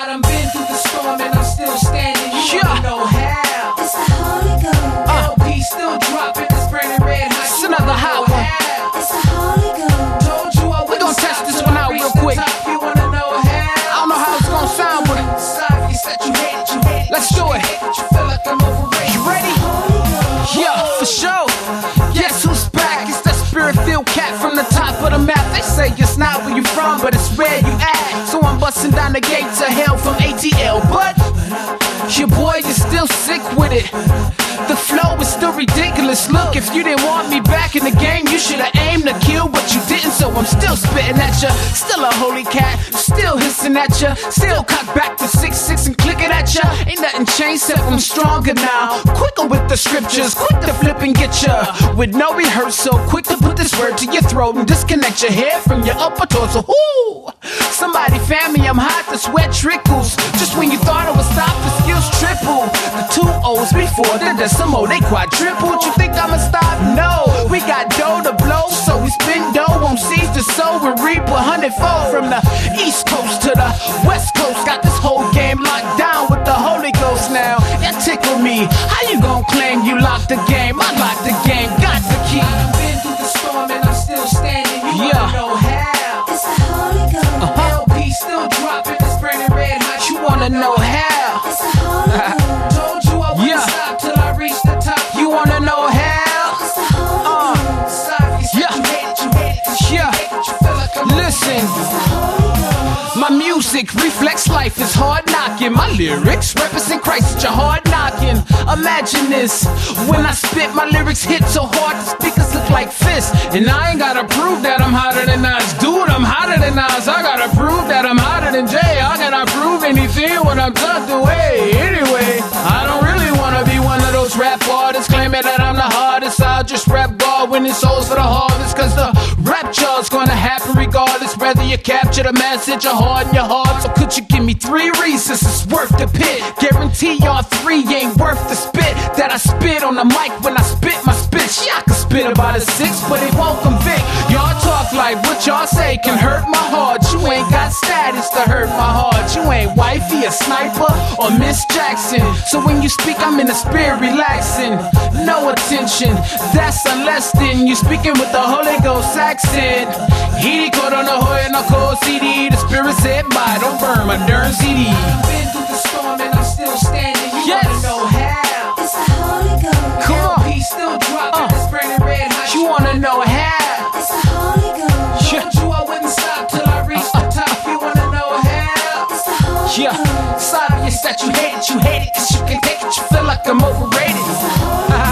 I done been through the storm and I'm still standing. You wanna know how? It's the Holy Ghost. LP still dropping, it's burning red hot. It's another hot one. It's the Holy Ghost. Told you I We gon' test this one out real quick. You wanna know how? I don't know how it's gonna sound, but Sorry, you said you hate it. Let's do it. You feel like I'm overrated. you ready? Yeah, for sure. Guess who's back? It's that spirit-filled cat from the top of the map. They say it's not where you from, but it's where you at. So I'm busting down the gates of hell from ATL. But your boy is still sick with it. The flow is still ridiculous. Look, if you didn't want me back in the game, you should've aimed to kill, but you didn't. So I'm still spitting at ya. Still a holy cat, still hissing at ya. Still cock back to 6'6" and clicking at ya. Ain't nothing changed except I'm stronger now. Quicker with the scriptures, quick to flip and get ya. With no rehearsal, quick to put this word to your throat and disconnect your head from your upper torso. Whoo! Somebody fan me, I'm hot, the sweat trickles. Just when you thought it would stop, the skills triple. The 2 O's before the decimal, they quadrupled. You think I'ma stop? No, we got dough to blow, so we spin dough on seeds to sow and reap 100-fold. From the East Coast to the West Coast, got this whole game locked down with the Holy Ghost now. That tickle me. How you gon' claim you locked the game? I locked the game, got the key. I done been through the storm and I'm still standing. You Yeah. wanna know how? It's the Holy Ghost. LP still dropping, it's burning red hot. You wanna know how? It's the Holy Ghost. Told you I wouldn't Yeah. stop till I reached the top. You wanna know how? It's the Holy Ghost. Sorry, you said Yeah. you hate it, you hate it, 'cause Yeah. you feel like I'm Listen. It's the Holy Ghost. My music reflects life, is hard knocking. My lyrics represent Christ, it's your hard knocking. Imagine this, when I spit, my lyrics hit so hard the speakers look like fists. And I ain't gotta prove that I'm hotter than Nas. Dude, I'm hotter than Nas. I gotta prove that I'm hotter than Jay. I gotta prove anything when I'm tucked away. Anyway, I don't really wanna be one of those rap artists claiming that I'm the hardest. I'll just rap God winning souls for the harvest. Cause the rapture's gonna happen regardless, whether you capture the message or harden your heart. So could you give me 3 reasons it's worth the pit? Guarantee y'all 3 ain't worth the spit that I spit on the mic when I spit my spit. Yeah, I can spit about a 6, but it won't convict. Y'all talk like what y'all say can hurt my heart. You ain't got status to hurt my heart. You ain't wifey, a sniper, or Miss Jackson. So when you speak, I'm in the spirit relaxing. No attention, that's unless then you speaking with the Holy Ghost accent. He caught on the hoy and a cold CD. The spirit said, bye, don't burn my darn CD. I've been through the storm and I'm still standing. You Yes. wanna know how? It's the Holy Ghost. Come on. LP still dropping, it's burning red hot. You wanna know how? It's the Holy Ghost. Yeah. Told you I wouldn't stop till I reached the top. You wanna know how? It's the Holy Yeah, Ghost. sorry, it's that you hate it, cause you can take it, you feel like I'm overrated. It's the Holy